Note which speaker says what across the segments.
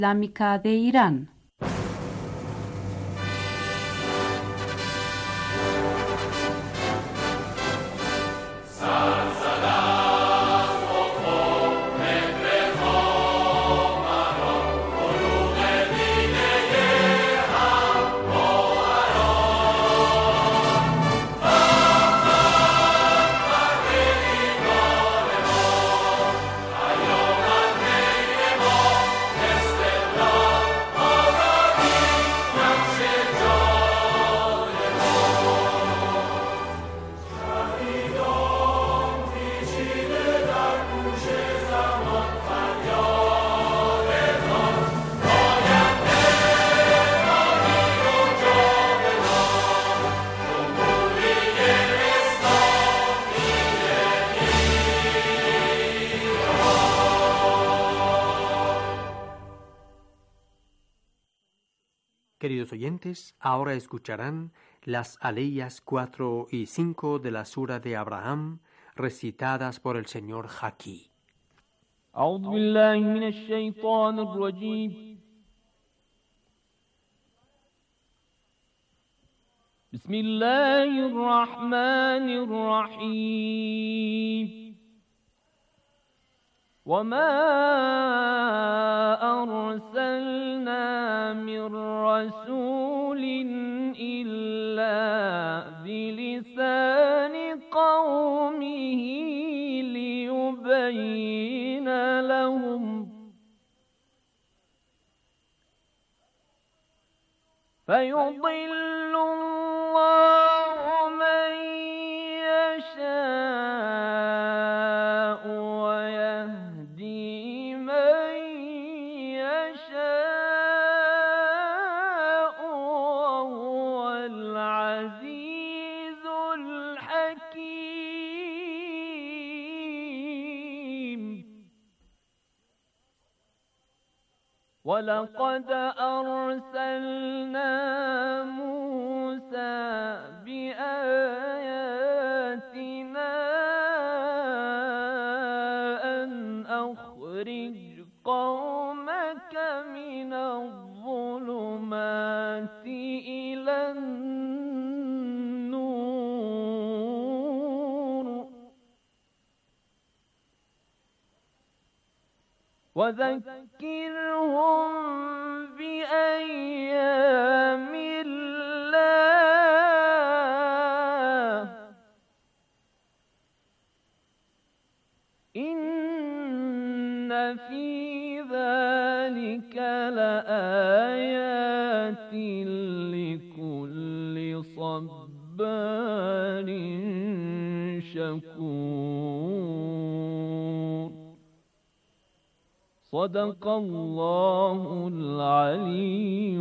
Speaker 1: Islámica de Irán.
Speaker 2: Queridos oyentes, ahora escucharán las aleyas 4 y 5 de la Sura de Abraham, recitadas por el señor Jaki.
Speaker 3: أعوذ بالله من الشيطان الرجيم. بسم الله الرحمن الرحيم. وما أرسلنا من رسول إلا بلسان قومه ليبين لهم فيضل الله من يشاء ويهدي من يشاء وهو العزيز الحكيم. ولقد أرسلنا موسى بآياتنا أن أخرج قومك من الظلمات إلى النور وذكرهم بأيام الله إن في ذلك لآيات لكل صبار شكور. صدق الله العلي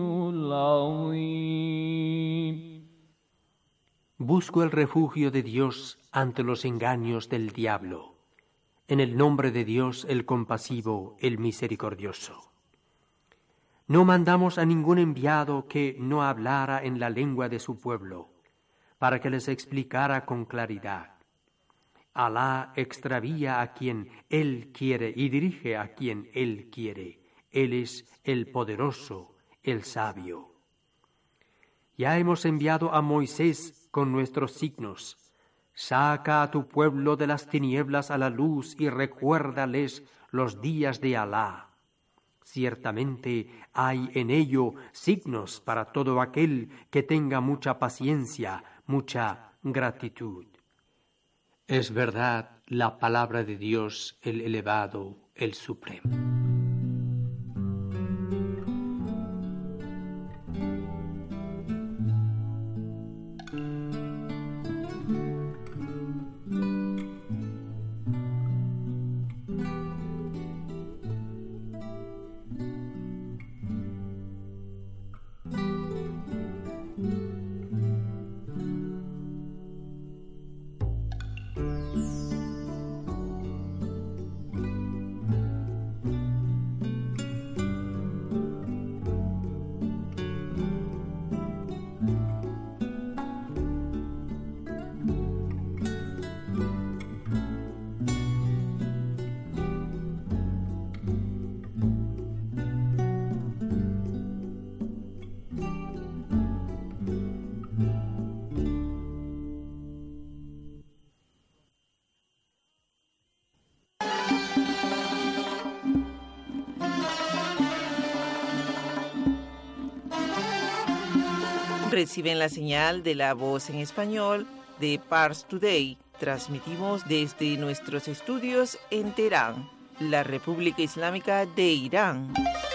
Speaker 3: العظيم.
Speaker 2: Busco el refugio de Dios ante los engaños del diablo. En el nombre de Dios, el compasivo, el misericordioso. No mandamos a ningún enviado que no hablara en la lengua de su pueblo, para que les explicara con claridad. Alá extravía a quien Él quiere y dirige a quien Él quiere. Él es el poderoso, el sabio. Ya hemos enviado a Moisés con nuestros signos. Saca a tu pueblo de las tinieblas a la luz y recuérdales los días de Alá. Ciertamente hay en ello signos para todo aquel que tenga mucha paciencia, mucha gratitud. Es verdad la palabra de Dios, el elevado, el supremo.
Speaker 1: Reciben la señal de la Voz en Español de Pars Today. Transmitimos desde nuestros estudios en Teherán, la República Islámica de Irán.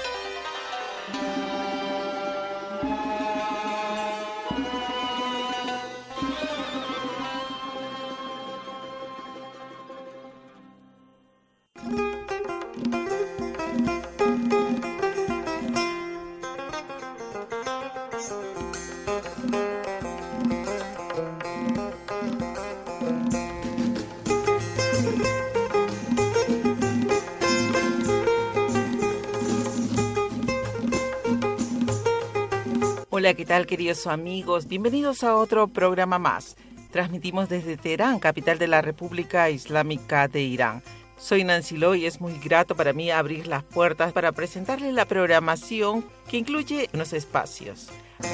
Speaker 1: Hola, ¿qué tal, queridos amigos? Bienvenidos a otro programa más. Transmitimos desde Teherán, capital de la República Islámica de Irán. Soy Nancy Lo y es muy grato para mí abrir las puertas para presentarles la programación que incluye unos espacios.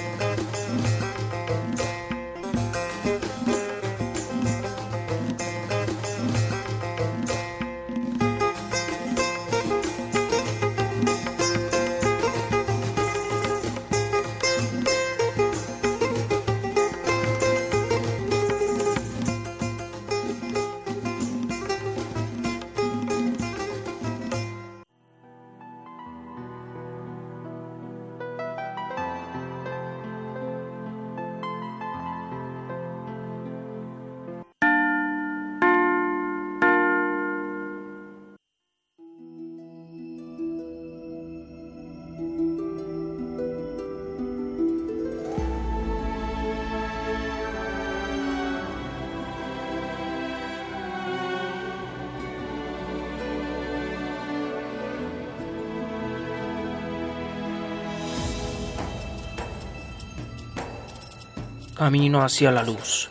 Speaker 4: Camino hacia la luz.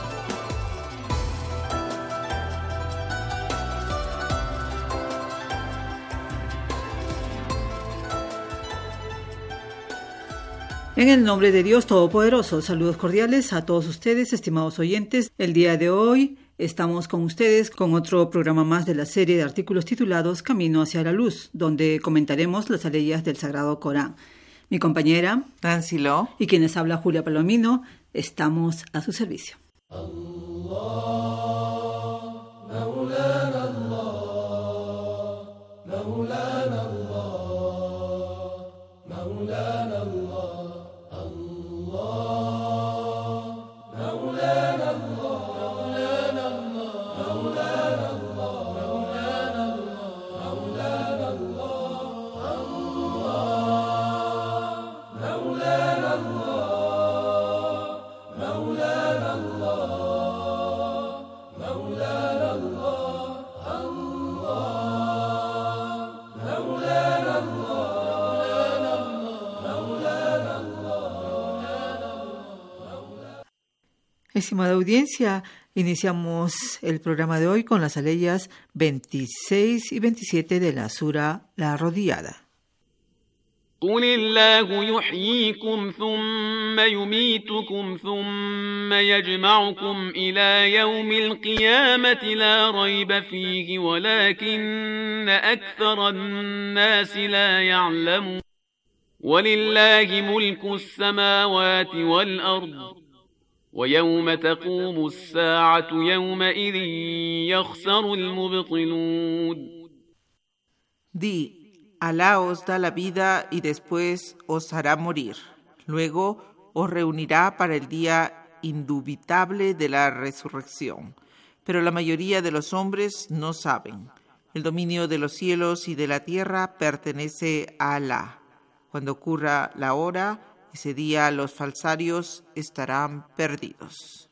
Speaker 5: En el nombre de Dios Todopoderoso, saludos cordiales a todos ustedes, estimados oyentes. El día de hoy estamos con ustedes con otro programa más de la serie de artículos titulados Camino hacia la luz, donde comentaremos las aleyas del Sagrado Corán. Mi compañera
Speaker 1: Nancy Lo
Speaker 5: y quienes habla Julia Palomino, estamos a su servicio. Estimada audiencia, iniciamos el programa de hoy con las aleyas 26 y 27 de la sura La Arrodillada.
Speaker 6: قل الله يحييكم ثم يميتكم ثم يجمعكم إلى يوم القيامة لا ريب فيه ولكن أكثر الناس لا يعلمون ولله ملك السماوات والأرض ويوم تقوم الساعة يومئذ يخسر المبطلون.
Speaker 1: Di, Alá os da la vida y después os hará morir. Luego os reunirá para el día indubitable de la resurrección. Pero la mayoría de los hombres no saben. El dominio de los cielos y de la tierra pertenece a Alá. Cuando ocurra la hora, ese día los falsarios estarán perdidos.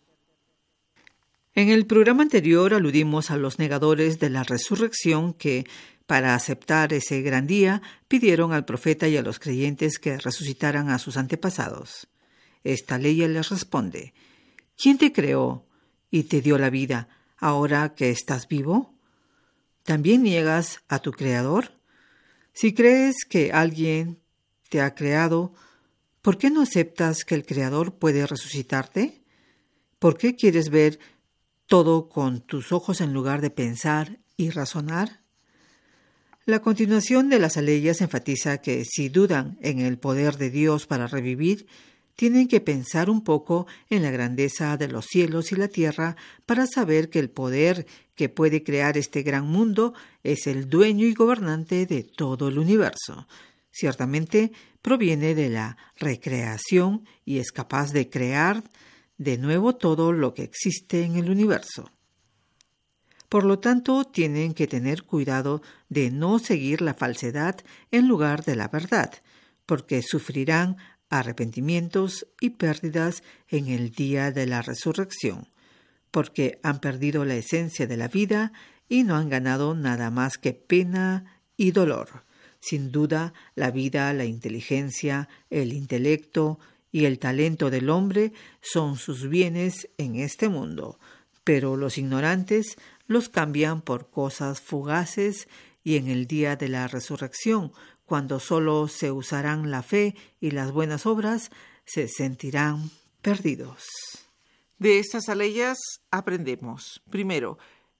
Speaker 5: En el programa anterior aludimos a los negadores de la resurrección que, para aceptar ese gran día, pidieron al profeta y a los creyentes que resucitaran a sus antepasados. Esta ley les responde: ¿Quién te creó y te dio la vida ahora que estás vivo? ¿También niegas a tu Creador? Si crees que alguien te ha creado, ¿por qué no aceptas que el Creador puede resucitarte? ¿Por qué quieres ver todo con tus ojos en lugar de pensar y razonar? La continuación de las aleyas enfatiza que si dudan en el poder de Dios para revivir, tienen que pensar un poco en la grandeza de los cielos y la tierra para saber que el poder que puede crear este gran mundo es el dueño y gobernante de todo el universo. Ciertamente proviene de la recreación y es capaz de crear de nuevo todo lo que existe en el universo. Por lo tanto, tienen que tener cuidado de no seguir la falsedad en lugar de la verdad, porque sufrirán arrepentimientos y pérdidas en el día de la resurrección, porque han perdido la esencia de la vida y no han ganado nada más que pena y dolor. Sin duda, la vida, la inteligencia, el intelecto y el talento del hombre son sus bienes en este mundo, pero los ignorantes los cambian por cosas fugaces y en el día de la resurrección, cuando solo se usarán la fe y las buenas obras, se sentirán perdidos.
Speaker 1: De estas aleyas aprendemos, primero,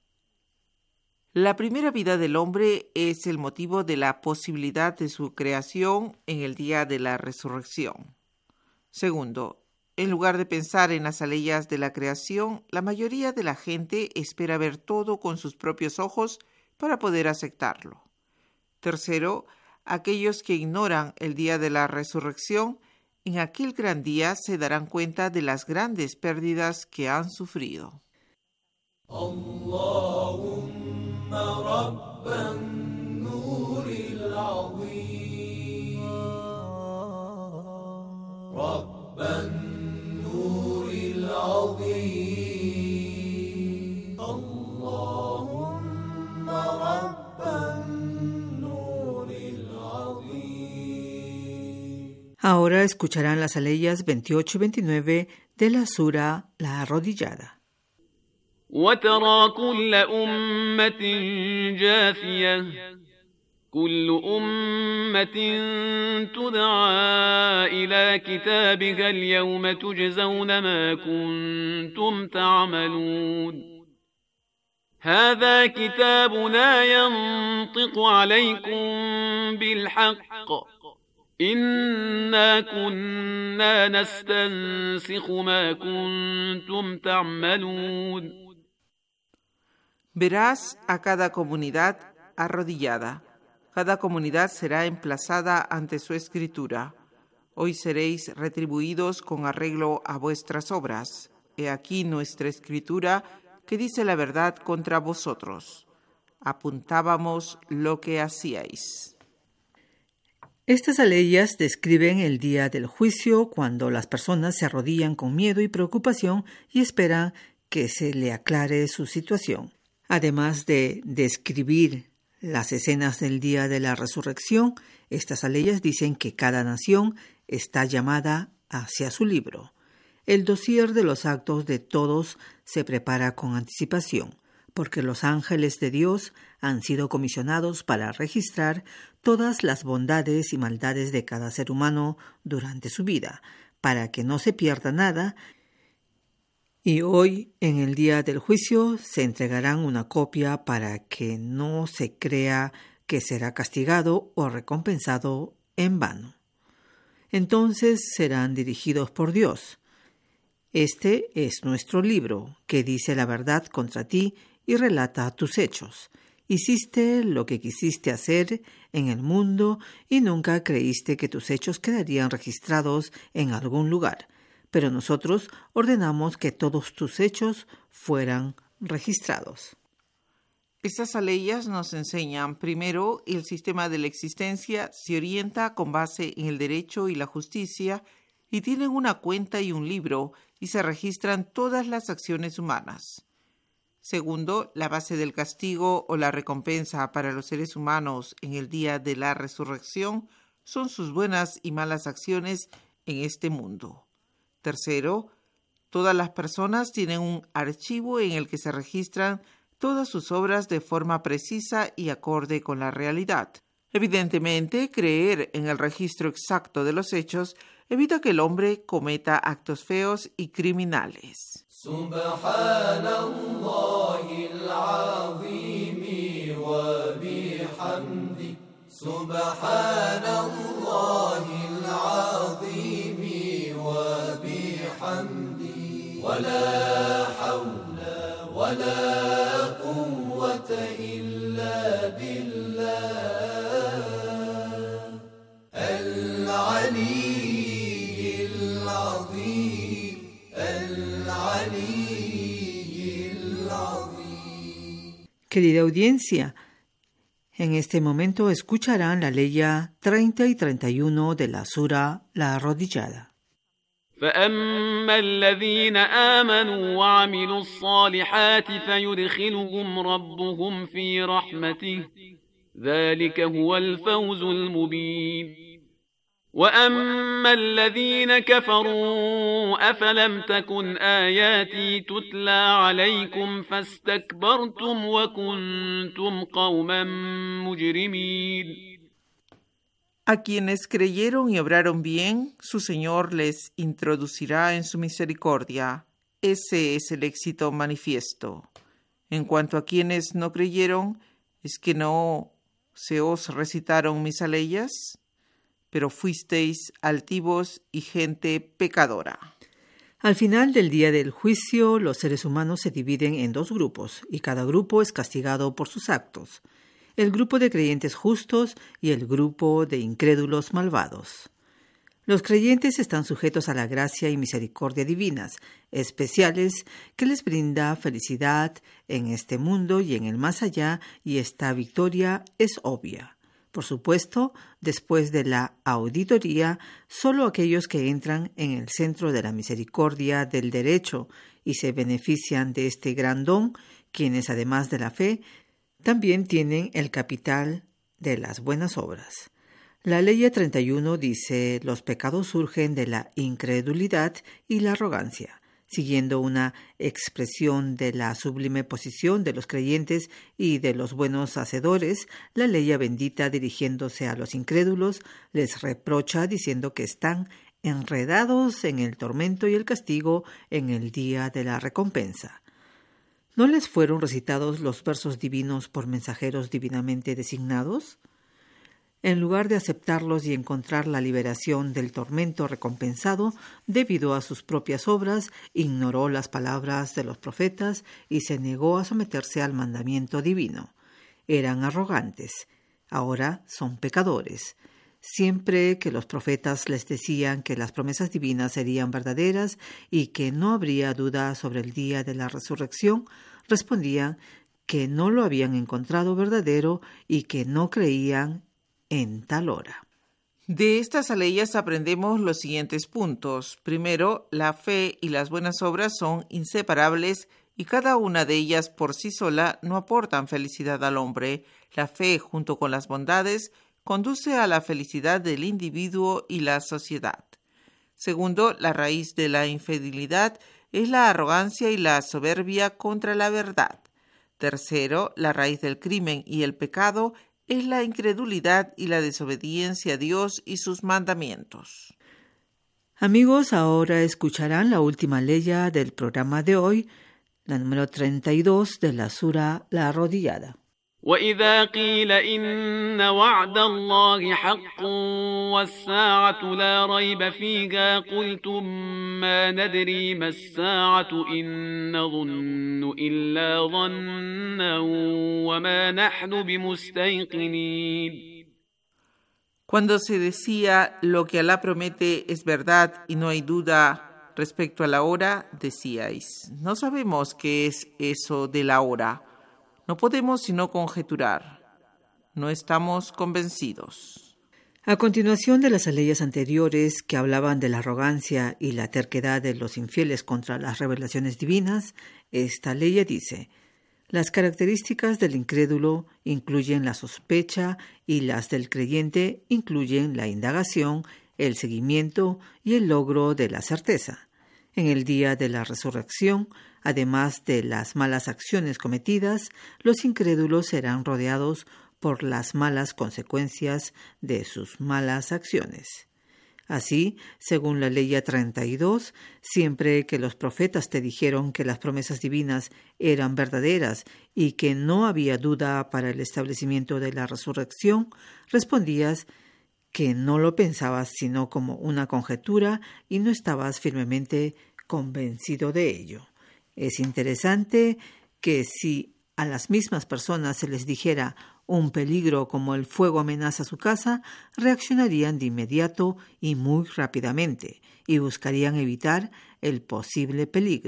Speaker 1: la primera vida del hombre es el motivo de la posibilidad de su creación en el día de la resurrección. Segundo, en lugar de pensar en las aleyas de la creación, la mayoría de la gente espera ver todo con sus propios ojos para poder aceptarlo. Tercero, aquellos que ignoran el día de la resurrección, en aquel gran día se darán cuenta de las grandes pérdidas que han sufrido.
Speaker 5: Ahora escucharán las aleyas 28 y 29 de la sura La Arrodillada.
Speaker 6: وترى كل أمة جاثية كل أمة تدعى إلى كتابها اليوم تجزون ما كنتم تعملون هذا كتابنا ينطق عليكم بالحق إنا كنا نستنسخ ما كنتم تعملون.
Speaker 1: Verás a cada comunidad arrodillada. Cada comunidad será emplazada ante su escritura. Hoy seréis retribuidos con arreglo a vuestras obras. He aquí nuestra escritura que dice la verdad contra vosotros. Apuntábamos lo que hacíais.
Speaker 5: Estas aleyas describen el día del juicio cuando las personas se arrodillan con miedo y preocupación y esperan que se le aclare su situación. Además de describir las escenas del día de la resurrección, estas aleyas dicen que cada nación está llamada hacia su libro. El dossier de los actos de todos se prepara con anticipación, porque los ángeles de Dios han sido comisionados para registrar todas las bondades y maldades de cada ser humano durante su vida, para que no se pierda nada. Y hoy, en el día del juicio, se entregarán una copia para que no se crea que será castigado o recompensado en vano. Entonces serán dirigidos por Dios. Este es nuestro libro, que dice la verdad contra ti y relata tus hechos. Hiciste lo que quisiste hacer en el mundo y nunca creíste que tus hechos quedarían registrados en algún lugar. Pero nosotros ordenamos que todos tus hechos fueran registrados.
Speaker 1: Estas aleyas nos enseñan, primero, el sistema de la existencia se orienta con base en el derecho y la justicia y tienen una cuenta y un libro y se registran todas las acciones humanas. Segundo, la base del castigo o la recompensa para los seres humanos en el día de la resurrección son sus buenas y malas acciones en este mundo. Tercero, todas las personas tienen un archivo en el que se registran todas sus obras de forma precisa y acorde con la realidad. Evidentemente, creer en el registro exacto de los hechos evita que el hombre cometa actos feos y criminales.
Speaker 7: Subhanallahil azim wa bihamdi Subhanallahil azim wa
Speaker 5: Querida audiencia, en este momento escucharán la leya 30 y 31 de la sura La Arrodillada.
Speaker 6: فأما الذين آمنوا وعملوا الصالحات فيدخلهم ربهم في رحمته ذلك هو الفوز المبين وأما الذين كفروا أفلم تكن آياتي تتلى عليكم فاستكبرتم وكنتم قوما مجرمين.
Speaker 1: A quienes creyeron y obraron bien, su Señor les introducirá en su misericordia. Ese es el éxito manifiesto. En cuanto a quienes no creyeron, ¿es que no se os recitaron mis aleyas? Pero fuisteis altivos y gente pecadora.
Speaker 5: Al final del día del juicio, los seres humanos se dividen en dos grupos, y cada grupo es castigado por sus actos. El grupo de creyentes justos y el grupo de incrédulos malvados. Los creyentes están sujetos a la gracia y misericordia divinas, especiales, que les brinda felicidad en este mundo y en el más allá, y esta victoria es obvia. Por supuesto, después de la auditoría, solo aquellos que entran en el centro de la misericordia del derecho y se benefician de este gran don, quienes además de la fe, también tienen el capital de las buenas obras. La ley 31 dice: los pecados surgen de la incredulidad y la arrogancia, siguiendo una expresión de la sublime posición de los creyentes y de los buenos hacedores. La ley bendita, dirigiéndose a los incrédulos, les reprocha diciendo que están enredados en el tormento y el castigo en el día de la recompensa. ¿No les fueron recitados los versos divinos por mensajeros divinamente designados? En lugar de aceptarlos y encontrar la liberación del tormento recompensado, debido a sus propias obras, ignoró las palabras de los profetas y se negó a someterse al mandamiento divino. Eran arrogantes, ahora son pecadores. Siempre que los profetas les decían que las promesas divinas serían verdaderas y que no habría duda sobre el día de la resurrección, respondían que no lo habían encontrado verdadero y que no creían en tal hora.
Speaker 1: De estas aleyas aprendemos los siguientes puntos. Primero, la fe y las buenas obras son inseparables y cada una de ellas por sí sola no aportan felicidad al hombre. La fe, junto con las bondades, conduce a la felicidad del individuo y la sociedad. Segundo, la raíz de la infidelidad es la arrogancia y la soberbia contra la verdad. Tercero, la raíz del crimen y el pecado es la incredulidad y la desobediencia a Dios y sus mandamientos.
Speaker 5: Amigos, ahora escucharán la última leya del programa de hoy, la número 32 de la sura La Arrodillada.
Speaker 6: وإذا قيل إن وعد الله حق والساعة لا ريب فيها قلتم ما ندري ما الساعة إن نظن إلا ظنا وما نحن بمستيقنين.
Speaker 1: Cuando se decía lo que Alá promete es verdad y no hay duda respecto a la hora, decíais, no sabemos qué es eso de la hora. No podemos sino conjeturar. No estamos convencidos.
Speaker 5: A continuación de las aleyas anteriores que hablaban de la arrogancia y la terquedad de los infieles contra las revelaciones divinas, esta ley dice: las características del incrédulo incluyen la sospecha y las del creyente incluyen la indagación, el seguimiento y el logro de la certeza. En el día de la resurrección, además de las malas acciones cometidas, los incrédulos serán rodeados por las malas consecuencias de sus malas acciones. Así, según la ley 32, siempre que los profetas te dijeron que las promesas divinas eran verdaderas y que no había duda para el establecimiento de la resurrección, respondías que no lo pensabas sino como una conjetura y no estabas firmemente convencido de ello. Es interesante que si a las mismas personas se les dijera un peligro como el fuego amenaza su casa, reaccionarían de inmediato y muy rápidamente y buscarían evitar el posible peligro.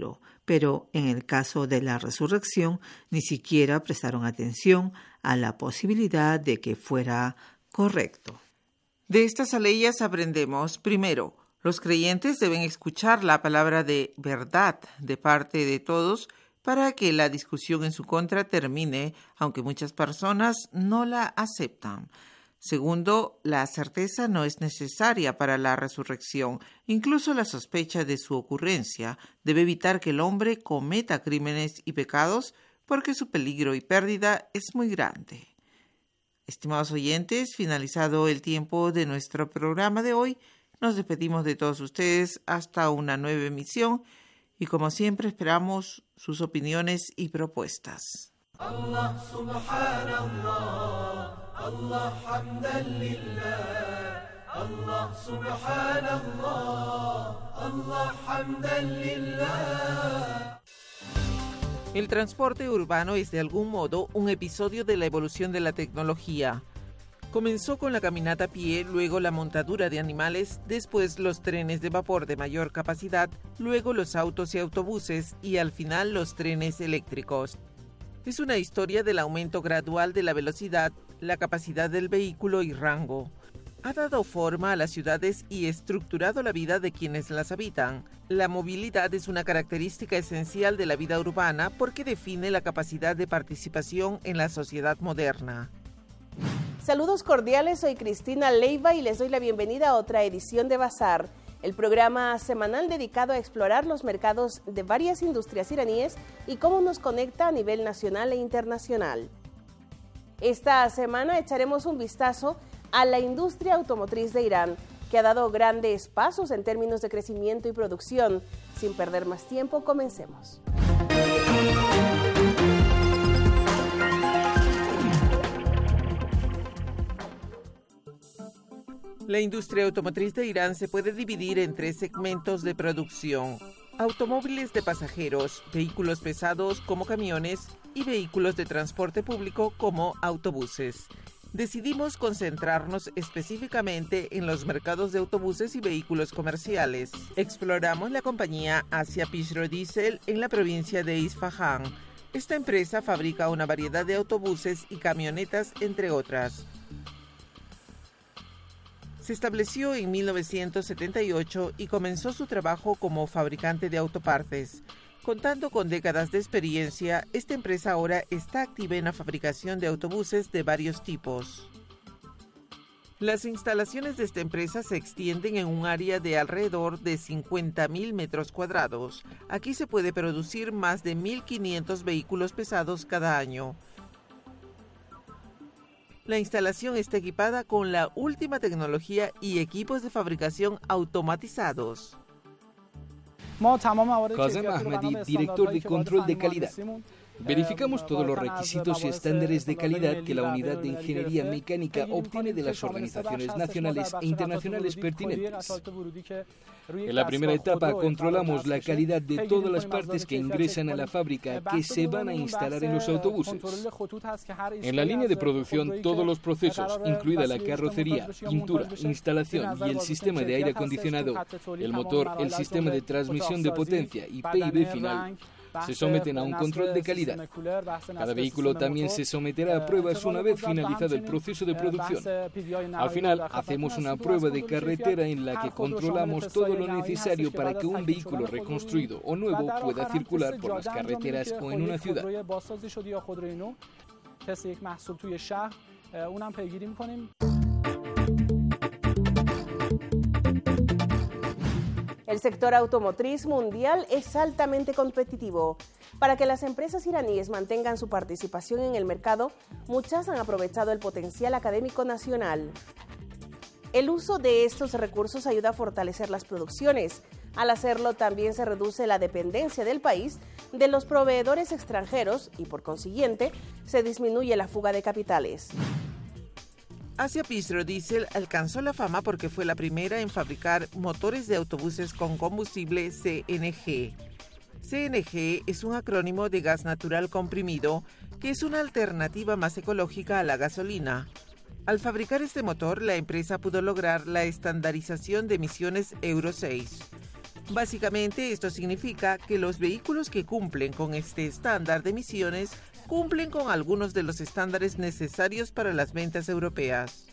Speaker 5: pero en el caso de la resurrección ni siquiera prestaron atención a la posibilidad de que fuera correcto.
Speaker 1: De estas aleyas aprendemos, primero, los creyentes deben escuchar la palabra de verdad de parte de todos para que la discusión en su contra termine, aunque muchas personas no la aceptan. Segundo, la certeza no es necesaria para la resurrección. Incluso la sospecha de su ocurrencia debe evitar que el hombre cometa crímenes y pecados porque su peligro y pérdida es muy grande. Estimados oyentes, finalizado el tiempo de nuestro programa de hoy, nos despedimos de todos ustedes hasta una nueva emisión y como siempre esperamos sus opiniones y propuestas.
Speaker 7: Allah subhanallah, Allah hamdan lillah, Allah subhanallah, Allah hamdan lillah.
Speaker 1: El transporte urbano es de algún modo un episodio de la evolución de la tecnología. Comenzó con la caminata a pie, luego la montadura de animales, después los trenes de vapor de mayor capacidad, luego los autos y autobuses y al final los trenes eléctricos. Es una historia del aumento gradual de la velocidad, la capacidad del vehículo y rango. Ha dado forma a las ciudades y estructurado la vida de quienes las habitan. La movilidad es una característica esencial de la vida urbana porque define la capacidad de participación en la sociedad moderna.
Speaker 8: Saludos cordiales, soy Cristina Leiva y les doy la bienvenida a otra edición de Bazar, el programa semanal dedicado a explorar los mercados de varias industrias iraníes y cómo nos conecta a nivel nacional e internacional. Esta semana echaremos un vistazo a la industria automotriz de Irán, que ha dado grandes pasos en términos de crecimiento y producción. Sin perder más tiempo, comencemos.
Speaker 1: La industria automotriz de Irán se puede dividir en tres segmentos de producción: automóviles de pasajeros, vehículos pesados como camiones y vehículos de transporte público como autobuses. Decidimos concentrarnos específicamente en los mercados de autobuses y vehículos comerciales. Exploramos la compañía Asia Pishro Diesel en la provincia de Isfahán. Esta empresa fabrica una variedad de autobuses y camionetas, entre otras. Se estableció en 1978 y comenzó su trabajo como fabricante de autopartes. Contando con décadas de experiencia, esta empresa ahora está activa en la fabricación de autobuses de varios tipos. Las instalaciones de esta empresa se extienden en un área de alrededor de 50.000 metros cuadrados. Aquí se puede producir más de 1.500 vehículos pesados cada año. La instalación está equipada con la última tecnología y equipos de fabricación automatizados.
Speaker 9: Kazem Ahmadi, director de control de calidad. Verificamos todos los requisitos y estándares de calidad que la unidad de ingeniería mecánica obtiene de las organizaciones nacionales e internacionales pertinentes. En la primera etapa controlamos la calidad de todas las partes que ingresan a la fábrica que se van a instalar en los autobuses. En la línea de producción, todos los procesos, incluida la carrocería, pintura, instalación y el sistema de aire acondicionado, el motor, el sistema de transmisión de potencia y PIB final, se someten a un control de calidad. Cada vehículo también se someterá a pruebas una vez finalizado el proceso de producción. Al final, hacemos una prueba de carretera en la que controlamos todo lo necesario para que un vehículo reconstruido o nuevo pueda circular por las carreteras o en una ciudad.
Speaker 8: El sector automotriz mundial es altamente competitivo. Para que las empresas iraníes mantengan su participación en el mercado, muchas han aprovechado el potencial académico nacional. El uso de estos recursos ayuda a fortalecer las producciones. Al hacerlo, también se reduce la dependencia del país de los proveedores extranjeros y, por consiguiente, se disminuye la fuga de capitales.
Speaker 1: Asia Pishro Diesel alcanzó la fama porque fue la primera en fabricar motores de autobuses con combustible CNG. CNG es un acrónimo de gas natural comprimido, que es una alternativa más ecológica a la gasolina. Al fabricar este motor, la empresa pudo lograr la estandarización de emisiones Euro 6. Básicamente, esto significa que los vehículos que cumplen con este estándar de emisiones cumplen con algunos de los estándares necesarios para las ventas europeas.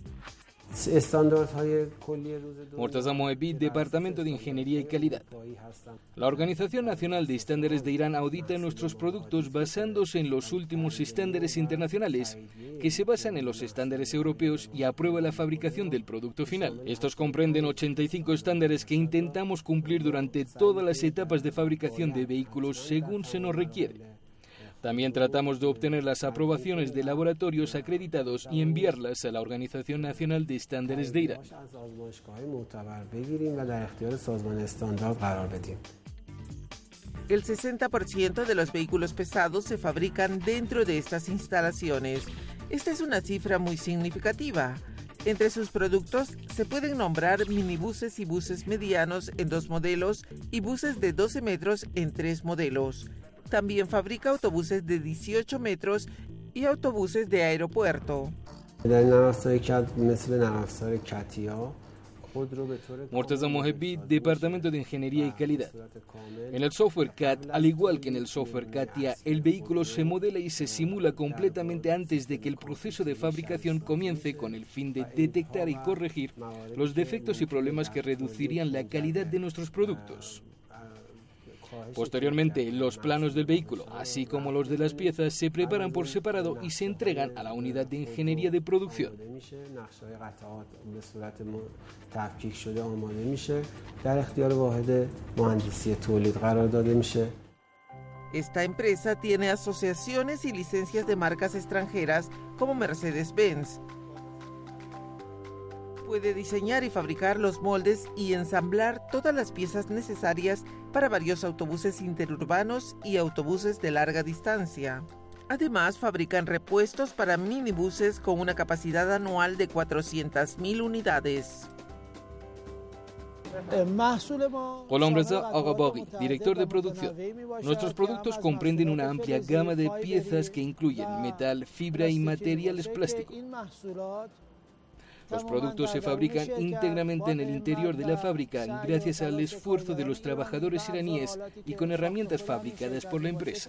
Speaker 9: Mortaza Moebi, Departamento de Ingeniería y Calidad. La Organización Nacional de Estándares de Irán audita nuestros productos basándose en los últimos estándares internacionales que se basan en los estándares europeos y aprueba la fabricación del producto final. Estos comprenden 85 estándares que intentamos cumplir durante todas las etapas de fabricación de vehículos según se nos requiere. También tratamos de obtener las aprobaciones de laboratorios acreditados y enviarlas a la Organización Nacional de Estándares de Irán.
Speaker 1: El 60% de los vehículos pesados se fabrican dentro de estas instalaciones. Esta es una cifra muy significativa. Entre sus productos se pueden nombrar minibuses y buses medianos en 2 modelos y buses de 12 metros en 3 modelos. También fabrica autobuses de 18 metros y autobuses de aeropuerto.
Speaker 9: Mortaza Mohebi, Departamento de Ingeniería y Calidad. En el software CAD, al igual que en el software CATIA, el vehículo se modela y se simula completamente antes de que el proceso de fabricación comience, con el fin de detectar y corregir los defectos y problemas que reducirían la calidad de nuestros productos. Posteriormente, los planos del vehículo, así como los de las piezas, se preparan por separado y se entregan a la unidad de ingeniería de producción.
Speaker 1: Esta empresa tiene asociaciones y licencias de marcas extranjeras como Mercedes-Benz. Puede diseñar y fabricar los moldes y ensamblar todas las piezas necesarias para varios autobuses interurbanos y autobuses de larga distancia. Además, fabrican repuestos para minibuses con una capacidad anual de 400.000 unidades.
Speaker 9: Gholamreza Aghabaghi, director de producción. Nuestros productos comprenden una amplia gama de piezas que incluyen metal, fibra y materiales plásticos. Los productos se fabrican íntegramente en el interior de la fábrica gracias al esfuerzo de los trabajadores iraníes y con herramientas fabricadas por la empresa.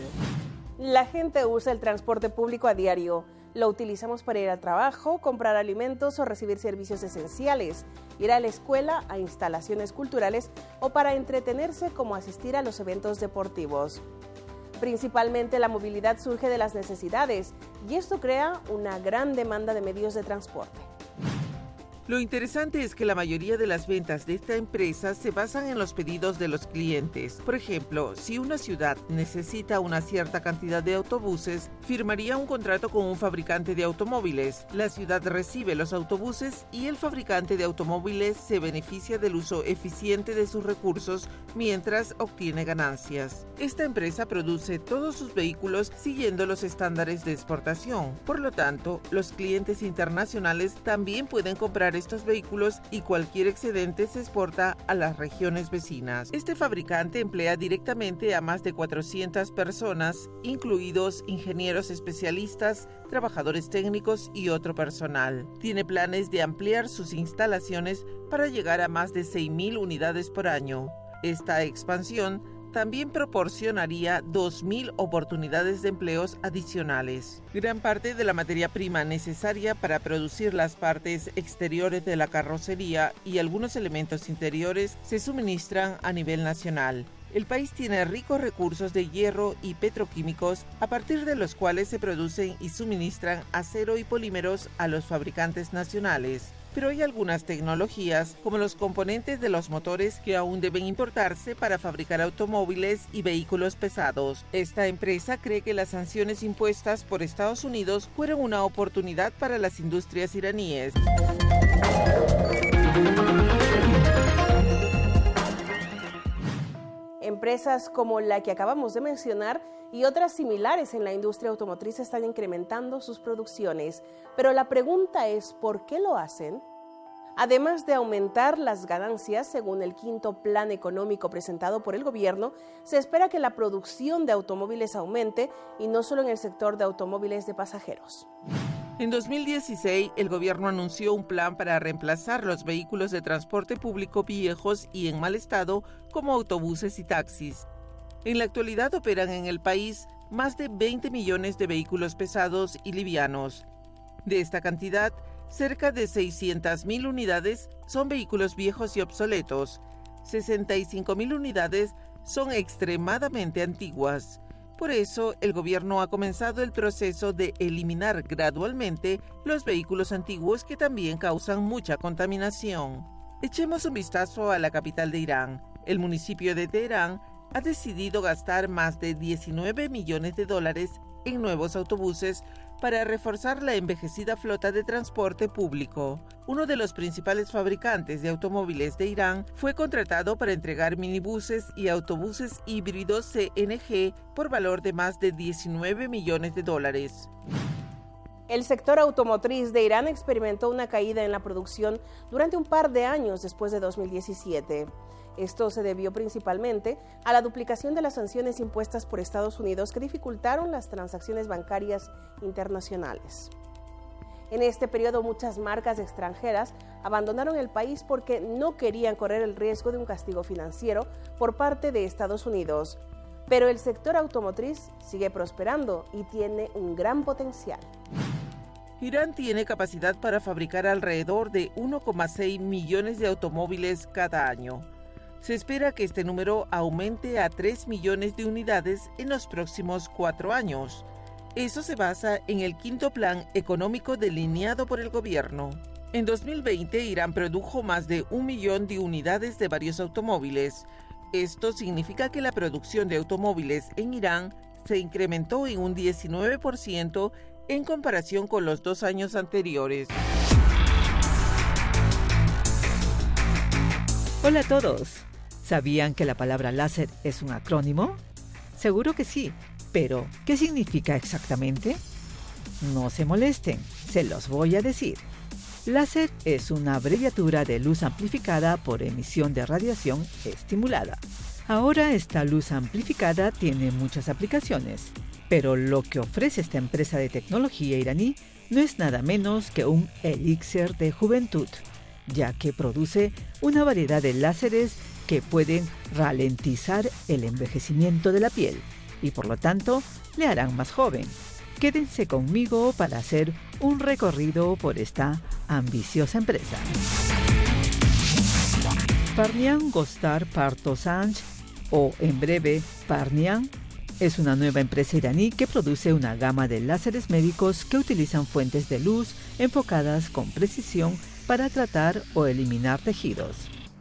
Speaker 8: La gente usa el transporte público a diario. Lo utilizamos para ir al trabajo, comprar alimentos o recibir servicios esenciales, ir a la escuela, a instalaciones culturales o para entretenerse como asistir a los eventos deportivos. Principalmente la movilidad surge de las necesidades y esto crea una gran demanda de medios de transporte.
Speaker 1: Lo interesante es que la mayoría de las ventas de esta empresa se basan en los pedidos de los clientes. Por ejemplo, si una ciudad necesita una cierta cantidad de autobuses, firmaría un contrato con un fabricante de automóviles. La ciudad recibe los autobuses y el fabricante de automóviles se beneficia del uso eficiente de sus recursos mientras obtiene ganancias. Esta empresa produce todos sus vehículos siguiendo los estándares de exportación. Por lo tanto, los clientes internacionales también pueden comprar estos vehículos y cualquier excedente se exporta a las regiones vecinas. Este fabricante emplea directamente a más de 400 personas, incluidos ingenieros especialistas, trabajadores técnicos y otro personal. Tiene planes de ampliar sus instalaciones para llegar a más de 6.000 unidades por año. Esta expansión también proporcionaría 2.000 oportunidades de empleos adicionales. Gran parte de la materia prima necesaria para producir las partes exteriores de la carrocería y algunos elementos interiores se suministran a nivel nacional. El país tiene ricos recursos de hierro y petroquímicos, a partir de los cuales se producen y suministran acero y polímeros a los fabricantes nacionales. Pero hay algunas tecnologías, como los componentes de los motores, que aún deben importarse para fabricar automóviles y vehículos pesados. Esta empresa cree que las sanciones impuestas por Estados Unidos fueron una oportunidad para las industrias iraníes.
Speaker 8: Empresas como la que acabamos de mencionar y otras similares en la industria automotriz están incrementando sus producciones. Pero la pregunta es, ¿por qué lo hacen? Además de aumentar las ganancias, según el quinto plan económico presentado por el gobierno, se espera que la producción de automóviles aumente y no solo en el sector de automóviles de pasajeros.
Speaker 1: En 2016, el gobierno anunció un plan para reemplazar los vehículos de transporte público viejos y en mal estado como autobuses y taxis. En la actualidad operan en el país más de 20 millones de vehículos pesados y livianos. De esta cantidad, cerca de 600.000 unidades son vehículos viejos y obsoletos. 65.000 unidades son extremadamente antiguas. Por eso, el gobierno ha comenzado el proceso de eliminar gradualmente los vehículos antiguos que también causan mucha contaminación. Echemos un vistazo a la capital de Irán. El municipio de Teherán ha decidido gastar más de $19 millones en nuevos autobuses para reforzar la envejecida flota de transporte público. Uno de los principales fabricantes de automóviles de Irán fue contratado para entregar minibuses y autobuses híbridos CNG por valor de más de $19 millones.
Speaker 8: El sector automotriz de Irán experimentó una caída en la producción durante un par de años después de 2017. Esto se debió principalmente a la duplicación de las sanciones impuestas por Estados Unidos que dificultaron las transacciones bancarias internacionales. En este periodo, muchas marcas extranjeras abandonaron el país porque no querían correr el riesgo de un castigo financiero por parte de Estados Unidos. Pero el sector automotriz sigue prosperando y tiene un gran potencial.
Speaker 1: Irán tiene capacidad para fabricar alrededor de 1,6 millones de automóviles cada año. Se espera que este número aumente a 3 millones de unidades en los próximos 4 años. Eso se basa en el quinto plan económico delineado por el gobierno. En 2020, Irán produjo más de 1 millón de unidades de varios automóviles. Esto significa que la producción de automóviles en Irán se incrementó en un 19% en comparación con los 2 años anteriores.
Speaker 5: Hola a todos. ¿Sabían que la palabra láser es un acrónimo? Seguro que sí, pero ¿qué significa exactamente? No se molesten, se los voy a decir. Láser es una abreviatura de luz amplificada por emisión de radiación estimulada. Ahora esta luz amplificada tiene muchas aplicaciones, pero lo que ofrece esta empresa de tecnología iraní no es nada menos que un elixir de juventud, ya que produce una variedad de láseres que pueden ralentizar el envejecimiento de la piel y por lo tanto le harán más joven. Quédense conmigo para hacer un recorrido por esta ambiciosa empresa. Parnian Gostar Partosanj, o en breve Parnian, es una nueva empresa iraní que produce una gama de láseres médicos que utilizan fuentes de luz enfocadas con precisión para tratar o eliminar tejidos.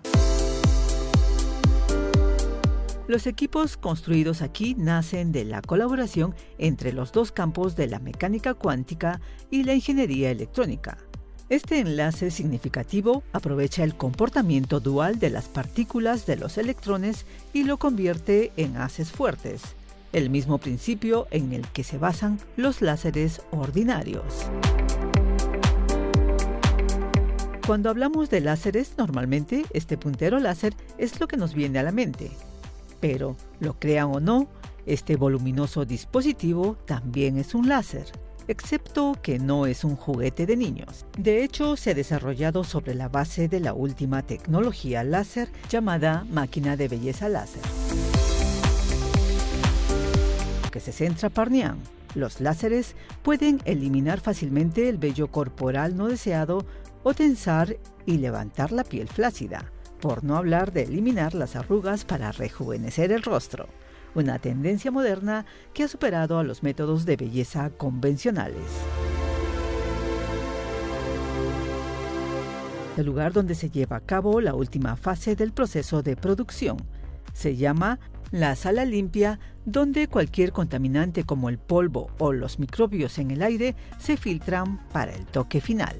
Speaker 5: Los equipos construidos aquí nacen de la colaboración entre los dos campos de la mecánica cuántica y la ingeniería electrónica. Este enlace significativo aprovecha el comportamiento dual de las partículas de los electrones y lo convierte en haces fuertes, el mismo principio en el que se basan los láseres ordinarios. Cuando hablamos de láseres, normalmente este puntero láser es lo que nos viene a la mente. Pero, lo crean o no, este voluminoso dispositivo también es un láser, excepto que no es un juguete de niños. De hecho, se ha desarrollado sobre la base de la última tecnología láser llamada máquina de belleza láser. Que se centra Parnian. Los láseres pueden eliminar fácilmente el vello corporal no deseado o tensar y levantar la piel flácida, por no hablar de eliminar las arrugas para rejuvenecer el rostro, una tendencia moderna que ha superado a los métodos de belleza convencionales. El lugar donde se lleva a cabo la última fase del proceso de producción se llama la sala limpia, donde cualquier contaminante como el polvo o los microbios en el aire se filtran para el toque final.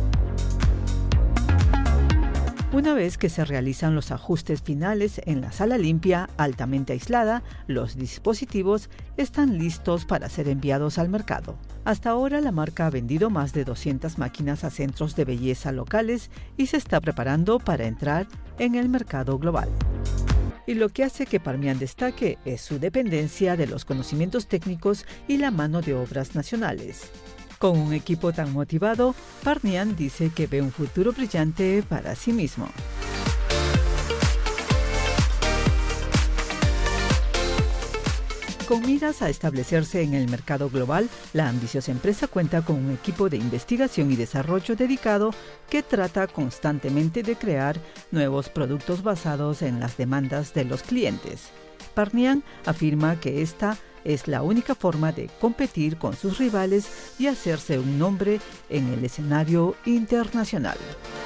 Speaker 5: Una vez que se realizan los ajustes finales en la sala limpia altamente aislada, los dispositivos están listos para ser enviados al mercado. Hasta ahora la marca ha vendido más de 200 máquinas a centros de belleza locales y se está preparando para entrar en el mercado global. Y lo que hace que Parnian destaque es su dependencia de los conocimientos técnicos y la mano de obras nacionales. Con un equipo tan motivado, Parnian dice que ve un futuro brillante para sí mismo. Con miras a establecerse en el mercado global, la ambiciosa empresa cuenta con un equipo de investigación y desarrollo dedicado que trata constantemente de crear nuevos productos basados en las demandas de los clientes. Parnian afirma que esta es la única forma de competir con sus rivales y hacerse un nombre en el escenario internacional.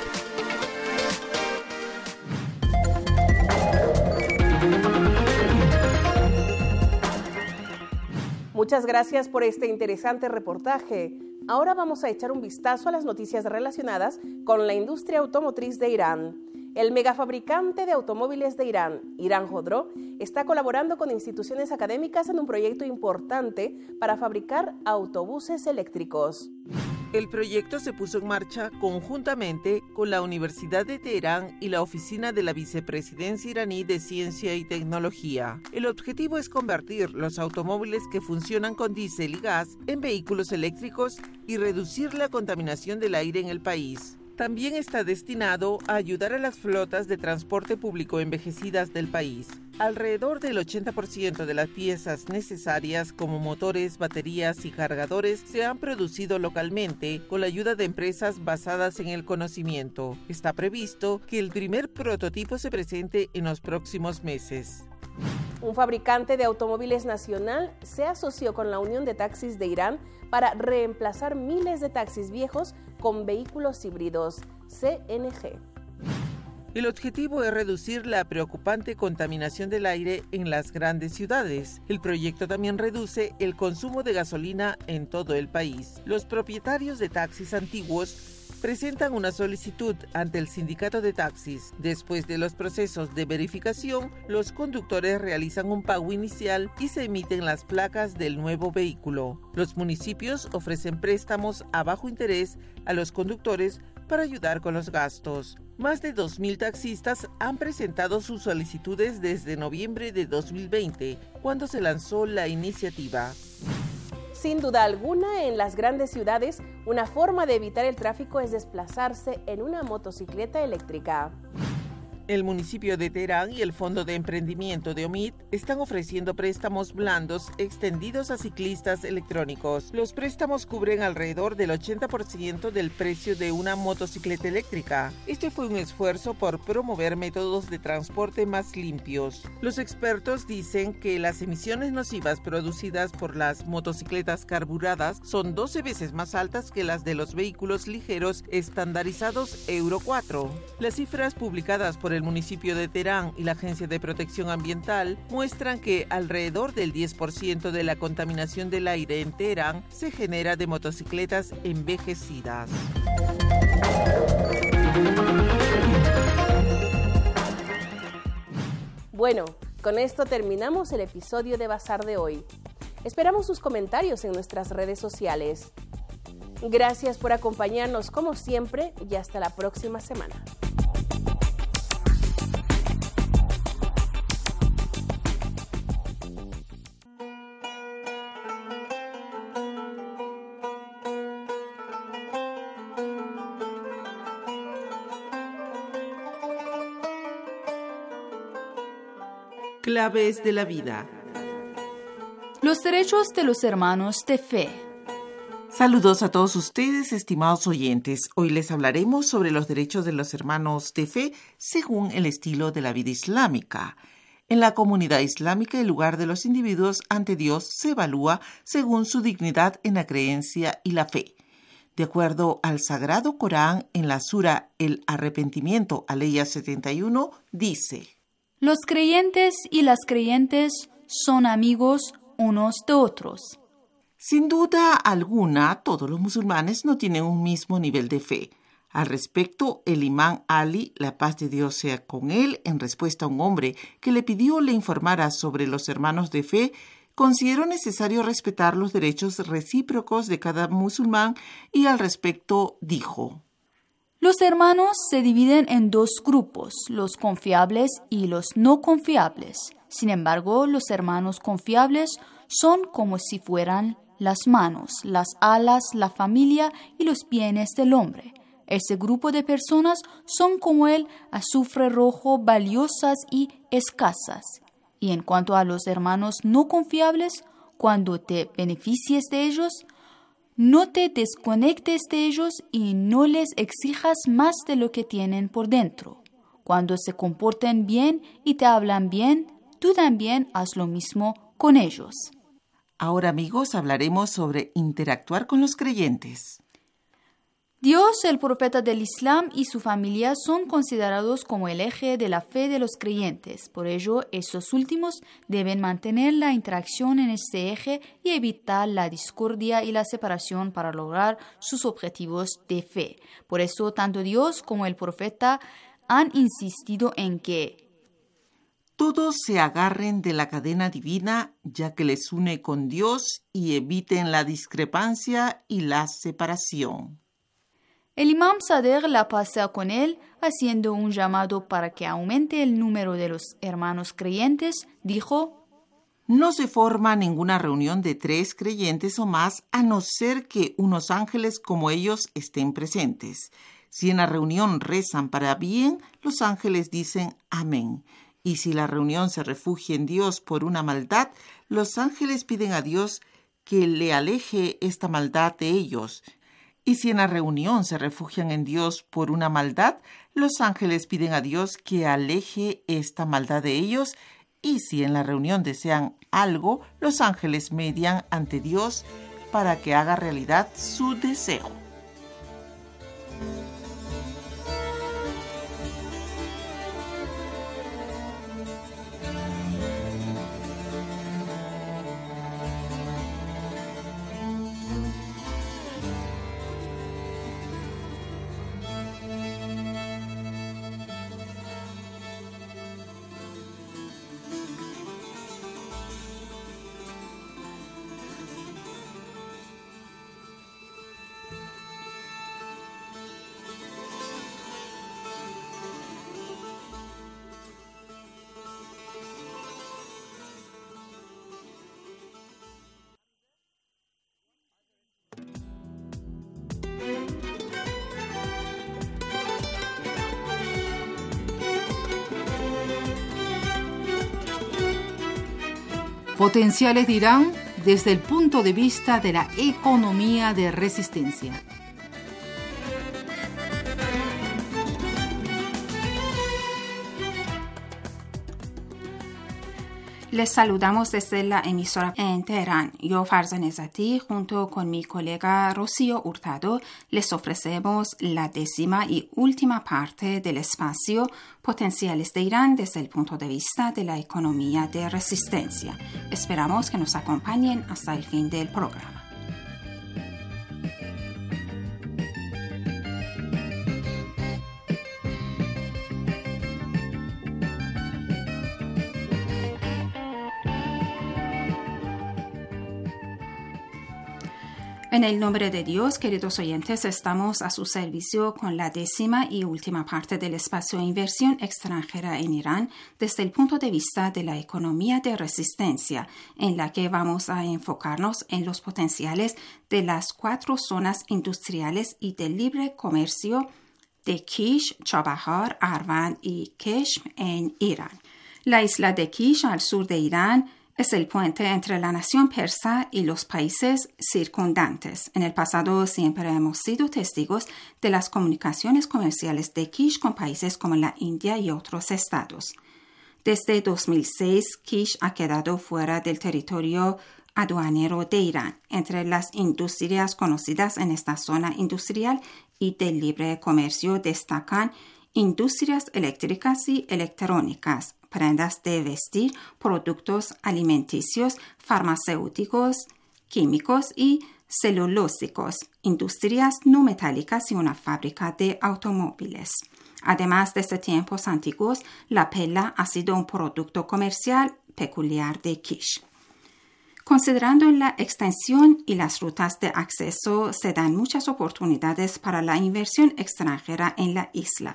Speaker 8: Muchas gracias por este interesante reportaje. Ahora vamos a echar un vistazo a las noticias relacionadas con la industria automotriz de Irán. El megafabricante de automóviles de Irán, Irán Khodro, está colaborando con instituciones académicas en un proyecto importante para fabricar autobuses eléctricos.
Speaker 1: El proyecto se puso en marcha conjuntamente con la Universidad de Teherán y la Oficina de la Vicepresidencia iraní de Ciencia y Tecnología. El objetivo es convertir los automóviles que funcionan con diésel y gas en vehículos eléctricos y reducir la contaminación del aire en el país. También está destinado a ayudar a las flotas de transporte público envejecidas del país. Alrededor del 80% de las piezas necesarias como motores, baterías y cargadores se han producido localmente con la ayuda de empresas basadas en el conocimiento. Está previsto que el primer prototipo se presente en los próximos meses.
Speaker 8: Un fabricante de automóviles nacional se asoció con la Unión de Taxis de Irán para reemplazar miles de taxis viejos con vehículos híbridos, CNG.
Speaker 1: El objetivo es reducir la preocupante contaminación del aire en las grandes ciudades. El proyecto también reduce el consumo de gasolina en todo el país. Los propietarios de taxis antiguos presentan una solicitud ante el sindicato de taxis. Después de los procesos de verificación, los conductores realizan un pago inicial y se emiten las placas del nuevo vehículo. Los municipios ofrecen préstamos a bajo interés a los conductores para ayudar con los gastos. Más de 2.000 taxistas han presentado sus solicitudes desde noviembre de 2020, cuando se lanzó la iniciativa.
Speaker 8: Sin duda alguna, en las grandes ciudades, una forma de evitar el tráfico es desplazarse en una motocicleta eléctrica.
Speaker 1: El municipio de Teherán y el Fondo de Emprendimiento de Omid están ofreciendo préstamos blandos extendidos a ciclistas electrónicos. Los préstamos cubren alrededor del 80% del precio de una motocicleta eléctrica. Este fue un esfuerzo por promover métodos de transporte más limpios. Los expertos dicen que las emisiones nocivas producidas por las motocicletas carburadas son 12 veces más altas que las de los vehículos ligeros estandarizados Euro 4. Las cifras publicadas por el municipio de Teherán y la Agencia de Protección Ambiental muestran que alrededor del 10% de la contaminación del aire en Teherán se genera de motocicletas envejecidas.
Speaker 8: Bueno, con esto terminamos el episodio de Bazar de hoy. Esperamos sus comentarios en nuestras redes sociales. Gracias por acompañarnos como siempre y hasta la próxima semana.
Speaker 1: Claves de la vida.
Speaker 10: Los derechos de los hermanos de fe.
Speaker 1: Saludos a todos ustedes, estimados oyentes. Hoy les hablaremos sobre los derechos de los hermanos de fe según el estilo de la vida islámica. En la comunidad islámica, el lugar de los individuos ante Dios se evalúa según su dignidad en la creencia y la fe. De acuerdo al Sagrado Corán, en la sura El Arrepentimiento, aleya 71, dice:
Speaker 10: Los creyentes y las creyentes son amigos unos de otros.
Speaker 1: Sin duda alguna, todos los musulmanes no tienen un mismo nivel de fe. Al respecto, el imán Ali, la paz de Dios sea con él, en respuesta a un hombre que le pidió le informara sobre los hermanos de fe, consideró necesario respetar los derechos recíprocos de cada musulmán y al respecto dijo:
Speaker 10: Los hermanos se dividen en dos grupos, los confiables y los no confiables. Sin embargo, los hermanos confiables son como si fueran las manos, las alas, la familia y los bienes del hombre. Ese grupo de personas son como el azufre rojo, valiosas y escasas. Y en cuanto a los hermanos no confiables, cuando te beneficies de ellos, no te desconectes de ellos y no les exijas más de lo que tienen por dentro. Cuando se comporten bien y te hablan bien, tú también haz lo mismo con ellos.
Speaker 1: Ahora, amigos, hablaremos sobre interactuar con los creyentes.
Speaker 10: Dios, el profeta del Islam y su familia son considerados como el eje de la fe de los creyentes. Por ello, estos últimos deben mantener la interacción en este eje y evitar la discordia y la separación para lograr sus objetivos de fe. Por eso, tanto Dios como el profeta han insistido en que
Speaker 1: todos se agarren de la cadena divina, ya que les une con Dios, y eviten la discrepancia y la separación.
Speaker 10: El imam Sadegh, la paz sea con él, haciendo un llamado para que aumente el número de los hermanos creyentes, dijo:
Speaker 1: no se forma ninguna reunión de 3 creyentes o más, a no ser que unos ángeles como ellos estén presentes. Si en la reunión rezan para bien, los ángeles dicen amén. Y si la reunión se refugia en Dios por una maldad, los ángeles piden a Dios que le aleje esta maldad de ellos. Y si en la reunión se refugian en Dios por una maldad, los ángeles piden a Dios que aleje esta maldad de ellos. Y si en la reunión desean algo, los ángeles median ante Dios para que haga realidad su deseo.
Speaker 11: Potenciales de Irán desde el punto de vista de la economía de resistencia.
Speaker 12: Les saludamos desde la emisora en Teherán. Yo, Farza Nezati, junto con mi colega Rocío Hurtado, les ofrecemos la 10ª y última parte del espacio Potenciales de Irán desde el punto de vista de la economía de resistencia. Esperamos que nos acompañen hasta el fin del programa. En el nombre de Dios, queridos oyentes, estamos a su servicio con la 10ª y última parte del espacio de inversión extranjera en Irán desde el punto de vista de la economía de resistencia, en la que vamos a enfocarnos en los potenciales de las 4 zonas industriales y de libre comercio de Kish, Chabahar, Arvand y Keshm en Irán. La isla de Kish, al sur de Irán, es el puente entre la nación persa y los países circundantes. En el pasado siempre hemos sido testigos de las comunicaciones comerciales de Kish con países como la India y otros estados. Desde 2006, Kish ha quedado fuera del territorio aduanero de Irán. Entre las industrias conocidas en esta zona industrial y de libre comercio destacan industrias eléctricas y electrónicas, prendas de vestir, productos alimenticios, farmacéuticos, químicos y celulósicos, industrias no metálicas y una fábrica de automóviles. Además, desde tiempos antiguos, la pela ha sido un producto comercial peculiar de Kish. Considerando la extensión y las rutas de acceso, se dan muchas oportunidades para la inversión extranjera en la isla.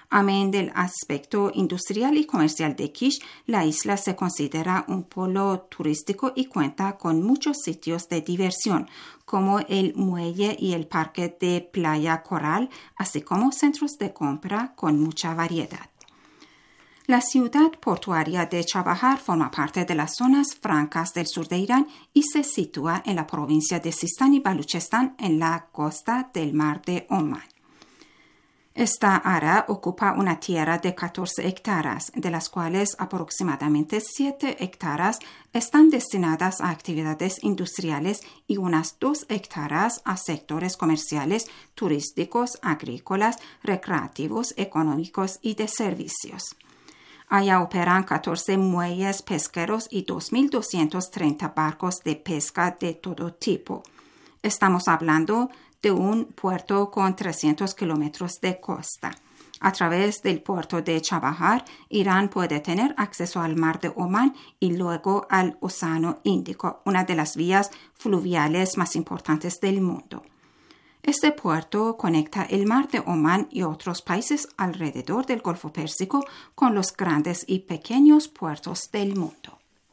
Speaker 12: Amén del aspecto industrial y comercial de Kish, la isla se considera un polo turístico y cuenta con muchos sitios de diversión, como el muelle y el parque de Playa Coral, así como centros de compra con mucha variedad. La ciudad portuaria de Chabahar forma parte de las zonas francas del sur de Irán y se sitúa en la provincia de Sistán y Baluchistán en la costa del mar de Omán. Esta área ocupa una tierra de 14 hectáreas, de las cuales aproximadamente 7 hectáreas están destinadas a actividades industriales y unas 2 hectáreas a sectores comerciales, turísticos, agrícolas, recreativos, económicos y de servicios. Allá operan 14 muelles pesqueros y 2.230 barcos de pesca de todo tipo. Estamos hablando de un puerto con 300 kilómetros de costa. A través del puerto de Chabahar, Irán puede tener acceso al mar de Omán y luego al Océano Índico, una de las vías fluviales más importantes del mundo. Este puerto conecta el mar de Omán y otros países alrededor del Golfo Pérsico con los grandes y pequeños puertos del mundo.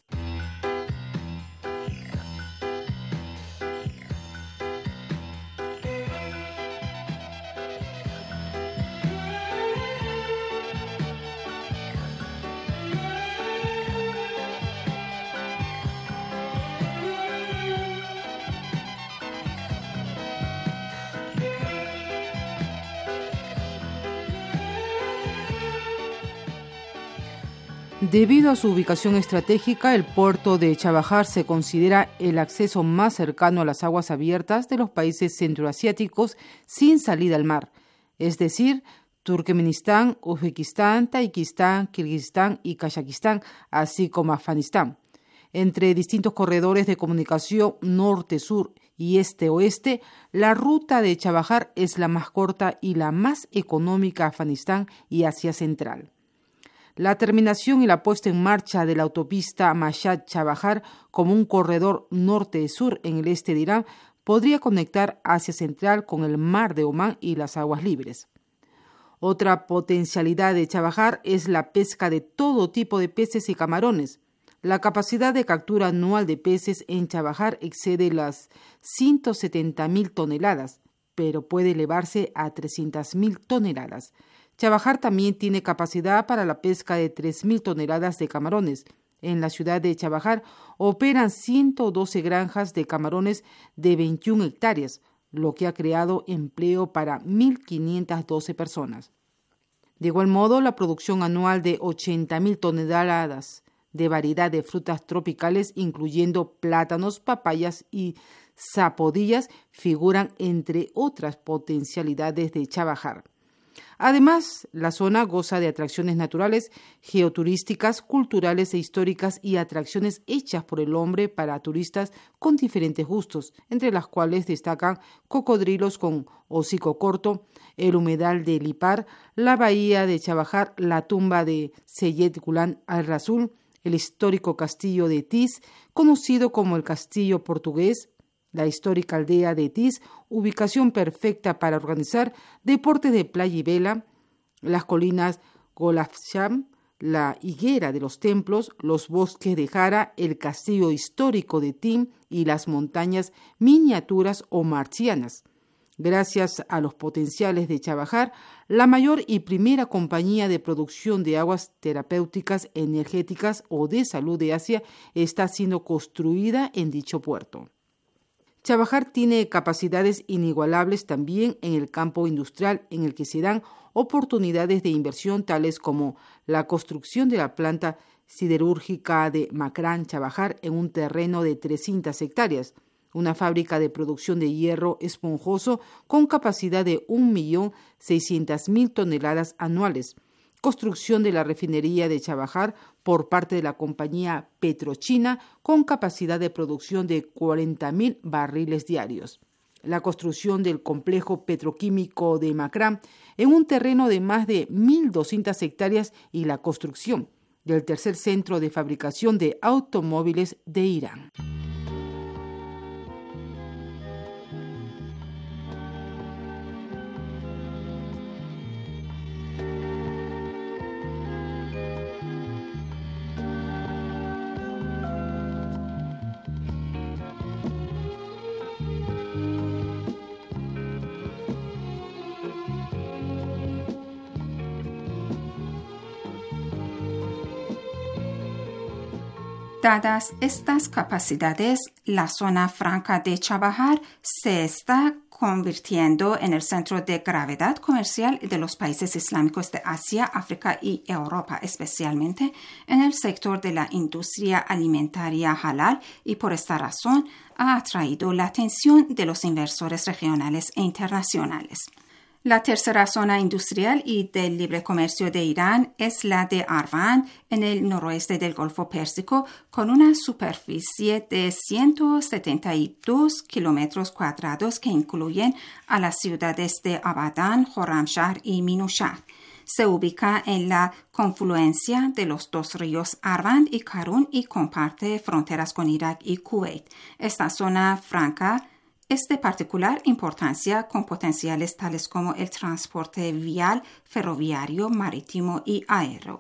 Speaker 13: Debido a su ubicación estratégica, el puerto de Chabahar se considera el acceso más cercano a las aguas abiertas de los países centroasiáticos sin salida al mar, es decir, Turkmenistán, Uzbekistán, Tayikistán, Kirguistán y Kazajistán, así como Afganistán. Entre distintos corredores de comunicación norte-sur y este-oeste, la ruta de Chabahar es la más corta y la más económica a Afganistán y Asia Central. La terminación y la puesta en marcha de la autopista Mashhad-Chabahar como un corredor norte-sur en el este de Irán podría conectar Asia Central con el mar de Omán y las aguas libres. Otra potencialidad de Chabahar es la pesca de todo tipo de peces y camarones. La capacidad de captura anual de peces en Chabahar excede las 170.000 toneladas, pero puede elevarse a 300.000 toneladas. Chabahar también tiene capacidad para la pesca de 3.000 toneladas de camarones. En la ciudad de Chabahar operan 112 granjas de camarones de 21 hectáreas, lo que ha creado empleo para 1.512 personas. De igual modo, la producción anual de 80.000 toneladas de variedad de frutas tropicales, incluyendo plátanos, papayas y zapodillas, figuran entre otras potencialidades de Chabahar. Además, la zona goza de atracciones naturales, geoturísticas, culturales e históricas y atracciones hechas por el hombre para turistas con diferentes gustos, entre las cuales destacan cocodrilos con hocico corto, el humedal de Lipar, la bahía de Chabahar, la tumba de Seyed Ghulam al-Rasul, el histórico castillo de Tis, conocido como el castillo portugués, la histórica aldea de Tis, ubicación perfecta para organizar deportes de playa y vela, las colinas Golafsham, la higuera de los templos, los bosques de Jara, el castillo histórico de Tim y las montañas miniaturas o marcianas. Gracias a los potenciales de Chabahar, la mayor y primera compañía de producción de aguas terapéuticas, energéticas o de salud de Asia está siendo construida en dicho puerto. Chabahar tiene capacidades inigualables también en el campo industrial, en el que se dan oportunidades de inversión tales como la construcción de la planta siderúrgica de Makran Chabahar en un terreno de 300 hectáreas, una fábrica de producción de hierro esponjoso con capacidad de 1.600.000 toneladas anuales, construcción de la refinería de Chabahar por parte de la compañía Petrochina con capacidad de producción de 40.000 barriles diarios, la construcción del complejo petroquímico de Makran en un terreno de más de 1.200 hectáreas y la construcción del tercer centro de fabricación de automóviles de Irán.
Speaker 12: Dadas estas capacidades, la zona franca de Chabahar se está convirtiendo en el centro de gravedad comercial de los países islámicos de Asia, África y Europa, especialmente en el sector de la industria alimentaria halal, y por esta razón ha atraído la atención de los inversores regionales e internacionales. La tercera zona industrial y del libre comercio de Irán es la de Arvan, en el noroeste del Golfo Pérsico, con una superficie de 172 kilómetros cuadrados que incluyen a las ciudades de Abadan, Khorramshahr y Minushah. Se ubica en la confluencia de los dos ríos Arvan y Karun y comparte fronteras con Irak y Kuwait. Esta zona franca es de particular importancia con potenciales tales como el transporte vial, ferroviario, marítimo y aéreo.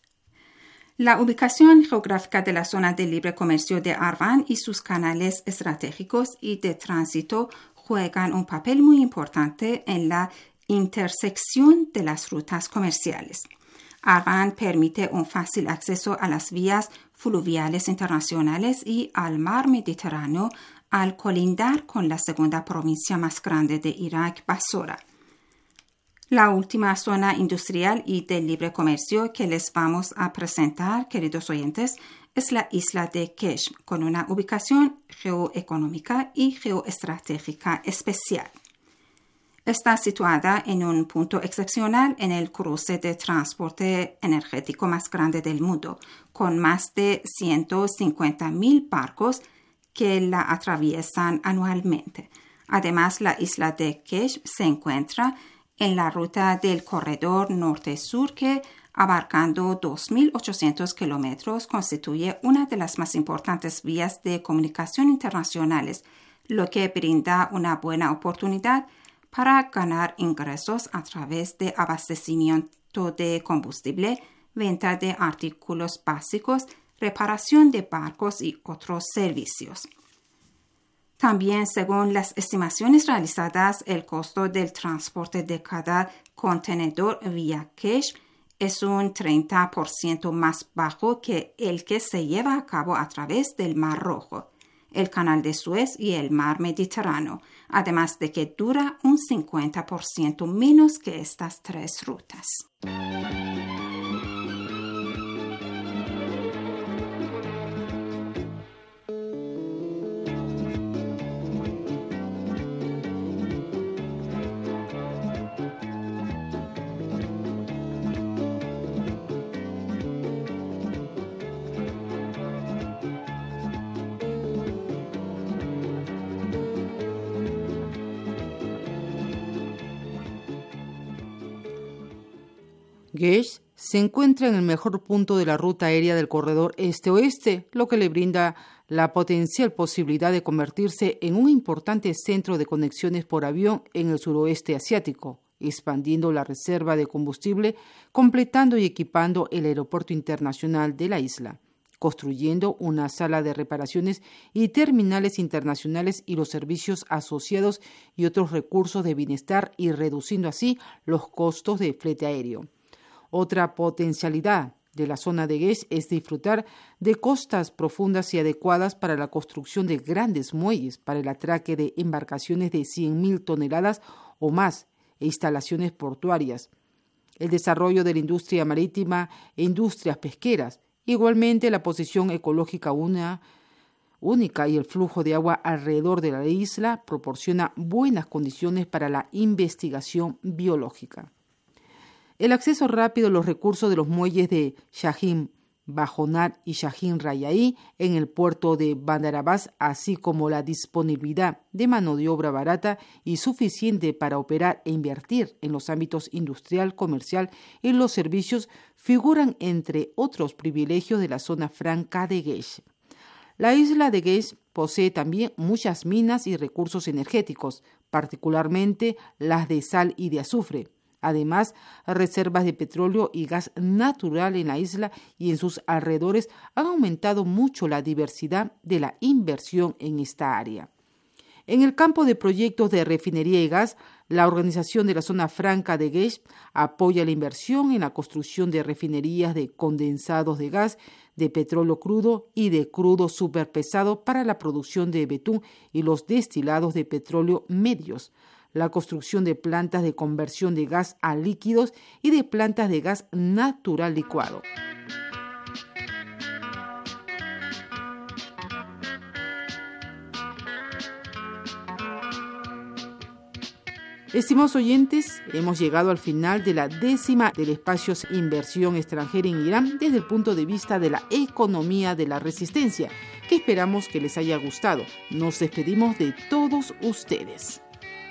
Speaker 12: La ubicación geográfica de la zona de libre comercio de Arvan y sus canales estratégicos y de tránsito juegan un papel muy importante en la intersección de las rutas comerciales. Arvan permite un fácil acceso a las vías fluviales internacionales y al mar Mediterráneo, al colindar con la segunda provincia más grande de Irak, Basora. La última zona industrial y de libre comercio que les vamos a presentar, queridos oyentes, es la isla de Qeshm, con una ubicación geoeconómica y geoestratégica especial. Está situada en un punto excepcional en el cruce de transporte energético más grande del mundo, con más de 150,000 barcos que la atraviesan anualmente. Además, la isla de Qeshm se encuentra en la ruta del corredor norte-sur que, abarcando 2.800 kilómetros, constituye una de las más importantes vías de comunicación internacionales, lo que brinda una buena oportunidad para ganar ingresos a través de abastecimiento de combustible, venta de artículos básicos, reparación de barcos y otros servicios. También, según las estimaciones realizadas, el costo del transporte de cada contenedor vía Qeshm es un 30% más bajo que el que se lleva a cabo a través del Mar Rojo, el Canal de Suez y el Mar Mediterráneo, además de que dura un 50% menos que estas tres rutas.
Speaker 13: Qeshm se encuentra en el mejor punto de la ruta aérea del corredor este-oeste, lo que le brinda la potencial posibilidad de convertirse en un importante centro de conexiones por avión en el suroeste asiático, expandiendo la reserva de combustible, completando y equipando el aeropuerto internacional de la isla, construyendo una sala de reparaciones y terminales internacionales y los servicios asociados y otros recursos de bienestar, y reduciendo así los costos de flete aéreo. Otra potencialidad de la zona de Qeshm es disfrutar de costas profundas y adecuadas para la construcción de grandes muelles para el atraque de embarcaciones de 100,000 toneladas o más e instalaciones portuarias, el desarrollo de la industria marítima e industrias pesqueras, igualmente la posición ecológica única y el flujo de agua alrededor de la isla proporciona buenas condiciones para la investigación biológica. El acceso rápido a los recursos de los muelles de Shahin Bajonar y Shahin Rayai en el puerto de Bandar Abbas, así como la disponibilidad de mano de obra barata y suficiente para operar e invertir en los ámbitos industrial, comercial y los servicios, figuran entre otros privilegios de la zona franca de Qeshm. La isla de Qeshm posee también muchas minas y recursos energéticos, particularmente las de sal y de azufre. Además, reservas de petróleo y gas natural en la isla y en sus alrededores han aumentado mucho la diversidad de la inversión en esta área. En el campo de proyectos de refinería y gas, la Organización de la Zona Franca de Qeshm apoya la inversión en la construcción de refinerías de condensados de gas, de petróleo crudo y de crudo superpesado para la producción de betún y los destilados de petróleo medios, la construcción de plantas de conversión de gas a líquidos y de plantas de gas natural licuado. Estimados oyentes, hemos llegado al final de la 10ª del espacio Inversión Extranjera en Irán desde el punto de vista de la economía de la resistencia, que esperamos que les haya gustado. Nos despedimos de todos ustedes.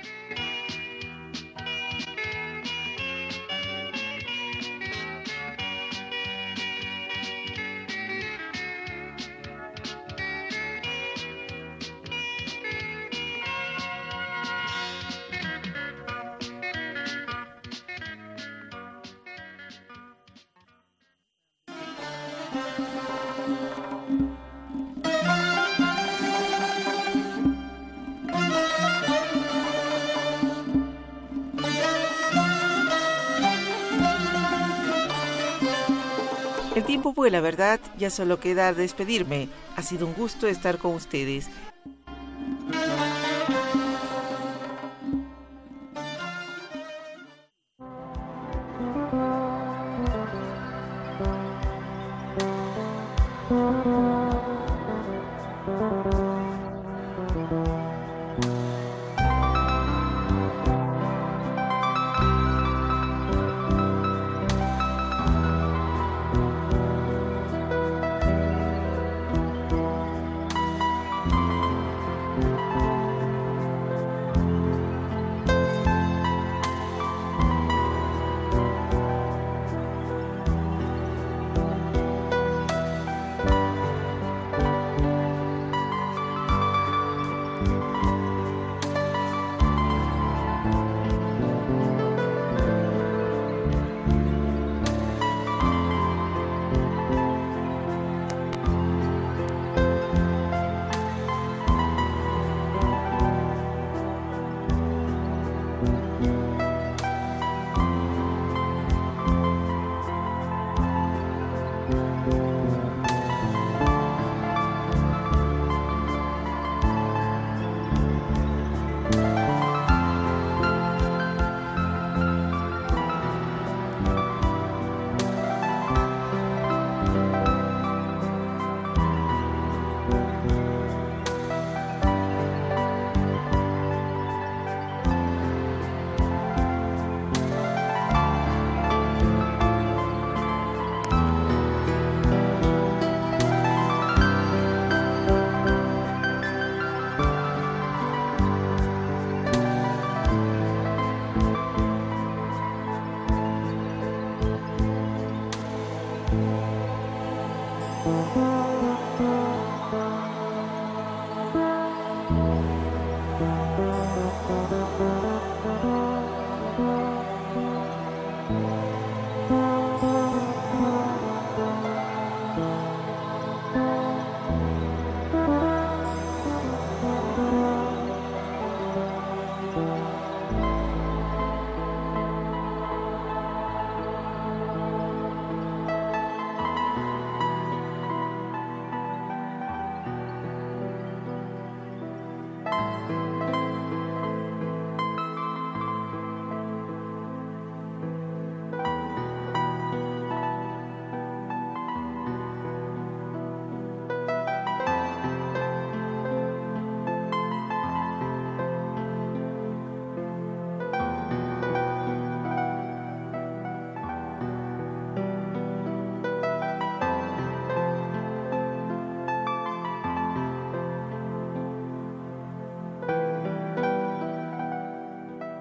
Speaker 1: El tiempo vuela, ¿verdad? Ya solo queda despedirme. Ha sido un gusto estar con ustedes.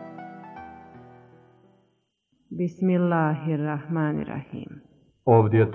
Speaker 14: Bismillahirrahmanirrahim.